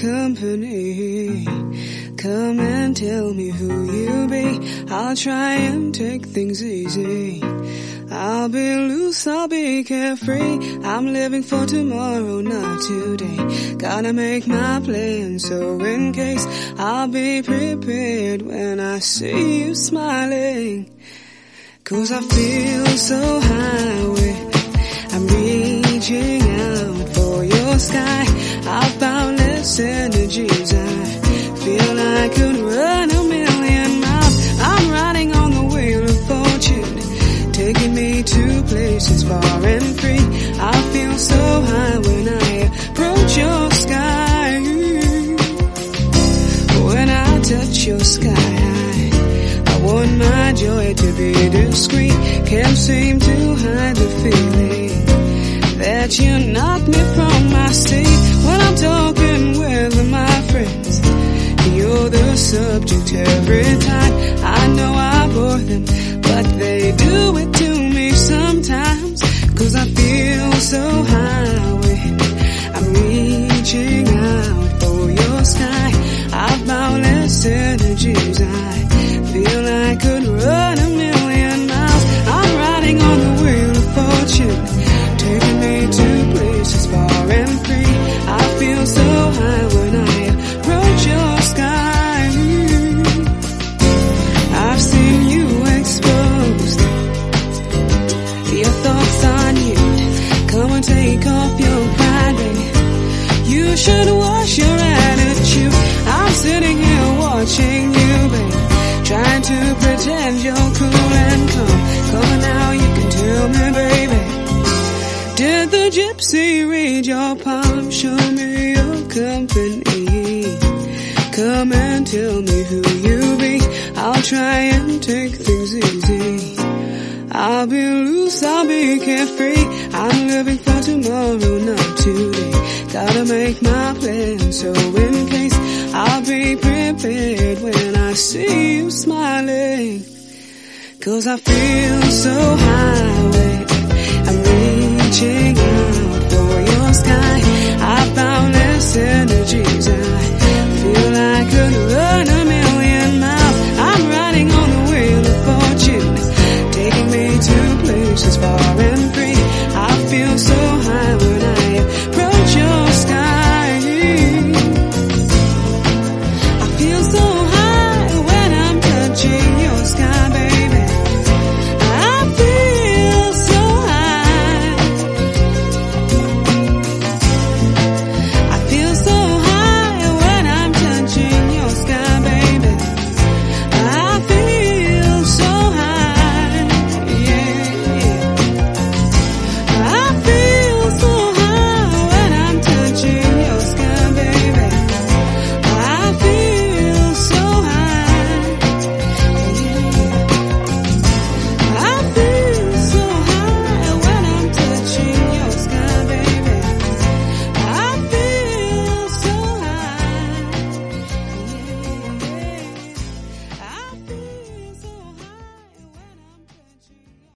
company. Come and tell me who you be. I'll try and take things easy. I'll be loose, I'll be carefree. I'm living for tomorrow, not today. Gotta make my plan, so in case I'll be prepared when I see you smiling. 'Cause I feel so high when I'm reaching out for your sky. I've boundless energies. I feel I could run a million miles. I'm riding on the wheel of fortune, taking me to places far and free. I feel so high when I approach your sky. When I touch your sky, I want my joy to be discreet. Can't seem to hide the feeling that you knock me from my seat. When I'm talking with my friends, you're the subject every time. I know I bore them, but they do it to me sometimes. 'Cause I feel so high when I'm reaching out for your sky. I've boundless energies. I feel I could run a million miles. I'm riding on the wheel of fortune, taking me to places far and free. I feel so high when I approach your sky. I've seen you exposed, your thoughts on you. Come and take off your pride, baby. You should wash your attitude. I'm sitting here watching you, baby, trying to pretend you're cool and calm. Come on now, you can tell me, baby, did the gypsy read your palm? Show me your company. Come and tell me who you be. I'll try and take things easy. I'll be loose, I'll be carefree. I'm living for tomorrow, not today. Gotta make my plan, so in case I'll be prepared when I see you smiling. 'Cause I feel so high when I'm reaching out for your sky. I've boundless energies.